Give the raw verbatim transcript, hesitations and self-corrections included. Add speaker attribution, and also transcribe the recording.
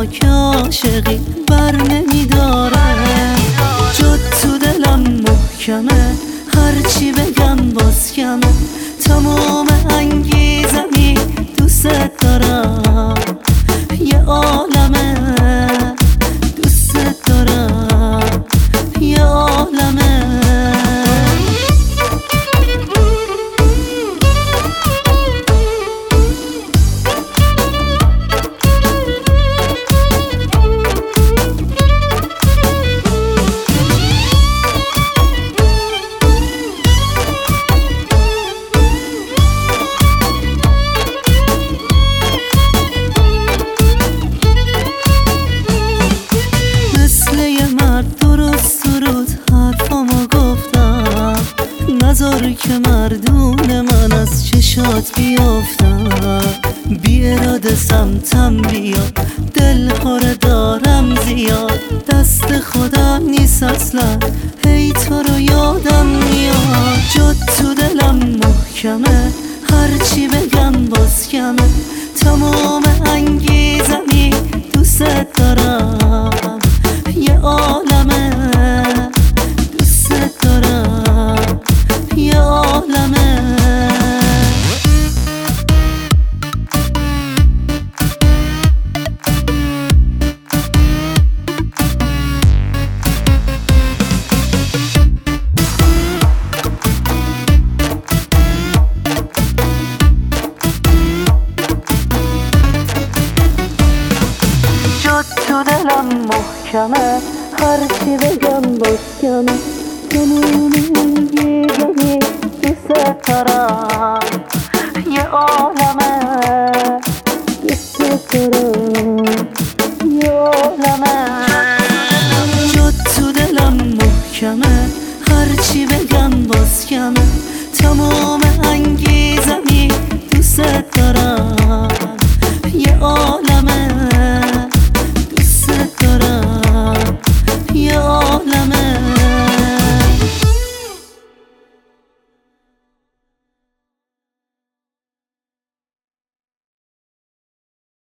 Speaker 1: ما که عاشقی بر نمیداره، جد تو دلم محکمه، هرچی بگم باز کمه، تمام انگیزمی دوست دارم، یه عالمه دوست دارم، یه عالمه. نذار که مردون من از چشات بیافتم، بی اراده سمتم بیاد، دل خوره دارم زیاد، دست خودم نیست اصلا، هی تو رو یادم میاد، جد تو دلم محکمه، هرچی بگم باز کمه، تمام انگیزمی دوست دارم، یه عالمه دوست دارم، یه عالمه. جد تو دلم محکمه، هرچی بگم باز کمه، تمام انگیزمی دوست دارم، یه عالمه دوست دارم، یه عالمه.